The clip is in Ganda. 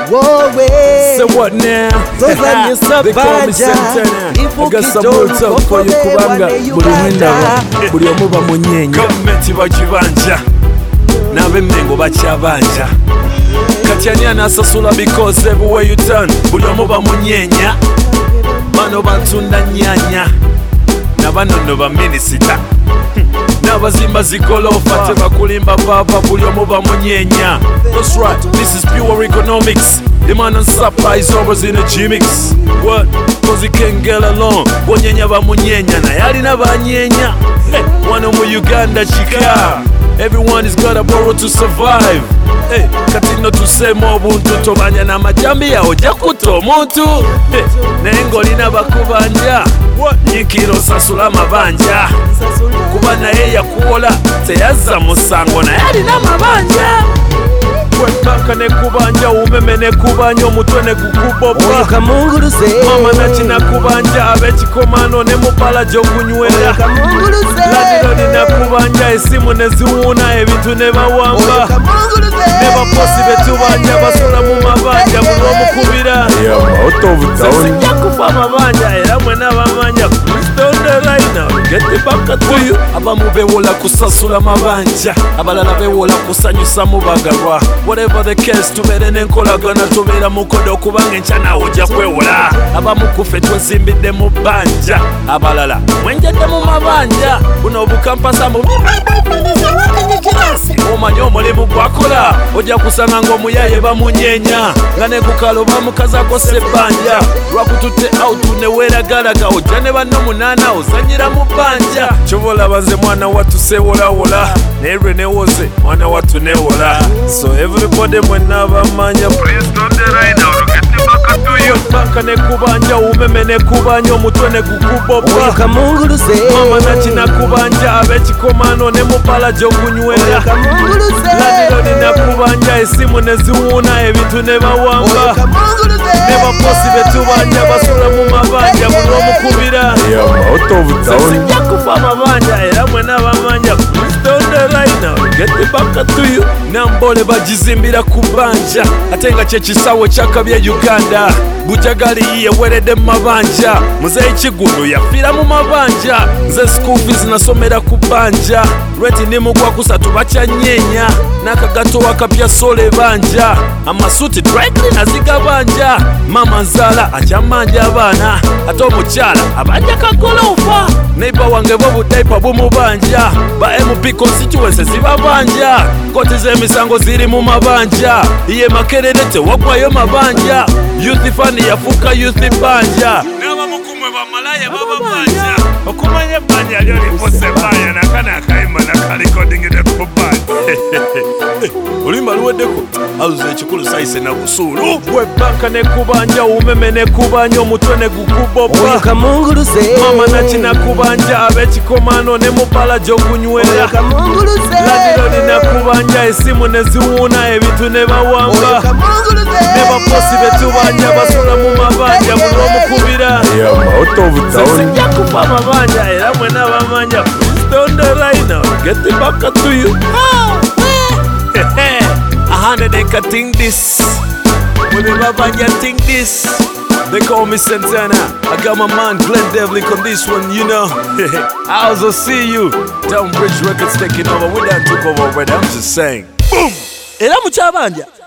wowe. So what now? Tozanye sabanja I got some more talk for you kubanga buli mwindaba buli omu bamunyenya. Gavumenti bagibanja n'ab'emmengo bakyabanja. Kati ani anasasula because everywhere you turn buli omu bamunyenya. Bano batunda nyanya nabano no baminisita n'abazimba zigolofa tebakulimba papa buli omu bamunyenya. That's right, this is pure economics. The man on supply is always in a G-mix. What? Cause he can't get along. Bonyenya bamunyenya na yali na banyenya. Hey, one mu Uganda chika. Everyone is gotta borrow to survive. Hey, katino tusema obuntu tobanya na majambi ya ojja kutta omuntu. Hey, n'engoli n'abakubanja nyikiro sasula mabanja. Kuba naye yakuwola teyazza musango naye alina mabanja. Kwekaka ne kubanja umeme ne kubanja omutwe ne gukubopa. Mama nakina kubanja abekikomano ne mupala gy'okunywera. Ladiro nina kubanja esimu ne ziwuuna ebintu ne bawamba. Ne baposi betubanja basola mu mabanja buli omukubira. Sijja kufa mabanja era mwena bamanja. Get it back to you. Abamu bewola kusasula mabanja, abalala bewola kusanyusa mubagalwa. Whatever the case, tubere n'enkolagana tubeera mukodo kubanga enkya naawe ojja kwewola. Abamu kufe twezimbidde mu bbanja, abalala mwenjedde mu mabanja. Buno obukampasa mu omanyi omulimu gwakola ojja kusanga ng'omuyaye bamunyenya nga ne kukalo bamukazako sebbanja. Lwakututte out ne weeragalaga ojja ne banno munaana ozanyira mu bbanja. Kyobola banze mwana wattu seewolawola nerwe newoze mwana wattu newola. So everybody mwenna bamanya please don't right now to get the back to you. Banka ne kubanja umeme ne kubanja omutwe ne gukubopa. Mama nakina kubanja abekikomano ne mupala gy'okunywera. Ladiro nina kubanja esimu ne ziwuuna ebintu ne bawamba. Ne baposi betubanja basola mu mabanja buli omukubira. Sijja kufa mabanja era mwena bamanja don't right now get the back to you. Nambole bagizimbira ku bbanja ate nga kyekisawo kyakabya Uganda. Bujagali yeweredde mu mabanja. Muzeeyi Kigulu yafiira mu mabanja. Nze school fees nasomera ku bbanja. Reti nimugwa kusatu bakyanyenya. N'akagato akapya sole banja. Amasuti dry nazigabanja. Mama nzaala akyamanja abaana ate omukyala abanja kagolofa. Neighbor wange bo budaipa bumubanja. Ba MP constituency zibabanja. Koti z'emisango ziri mu mabanja. Iye Makerere tewagwayo mabanja. Youth fund yafuka youth banja. N'abamukumwe bamalaya bababanja. Okumanya banja lyo lipose banja nakana akayima nakalikodingire ku banja. Oluyimba luweddeko aluza ekikulu sayise na busuulu. Gwe banka ne kubanja umeme ne kubanja omutwe ne gukubopa. Mama nakina kubanja abekikomano ne mupala gy'okunywera. Ladiro nina kubanja esimu ne ziwuuna ebintu ne bawamba. Ne baposi betubanja basola mu mabanja buli omukubira. Sijja kufa mabanja era mwena bamanja please don't right now get the back to you. They can think this. When me babanja think this. They call me Santana. I got my man Glenn Devlin on this one, you know. I also see you. Downbridge Records taking over. We done took over already. I'm just saying. Boom! Era muchabanja.